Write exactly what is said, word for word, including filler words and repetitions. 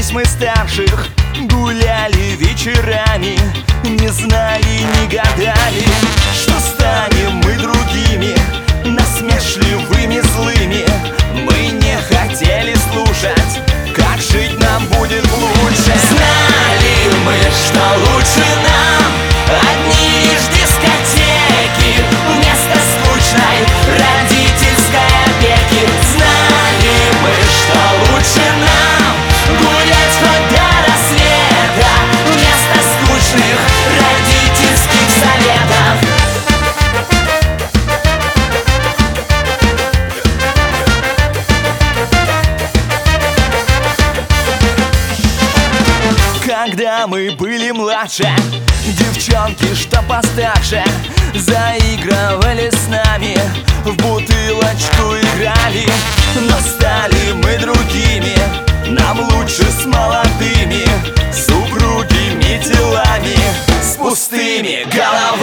Слушались мы старших, гуляли вечерами, не знали, не гадали, что станем мы другими, насмешливыми, злыми. Мы не хотели слушать, как жить нам будет лучше. Знали мы, что лучше нам одни лишь дискотеки вместо скучной родительской опеки. Знали мы, что лучше нам гулять хоть до рассвета вместо скучных родительских советов. Когда мы были младше, девчонки, что постарше, заигрывали с нами, в бутылочку играли. Но стали мы другими, нам лучше с молодыми, с упругими телами, с пустыми головами.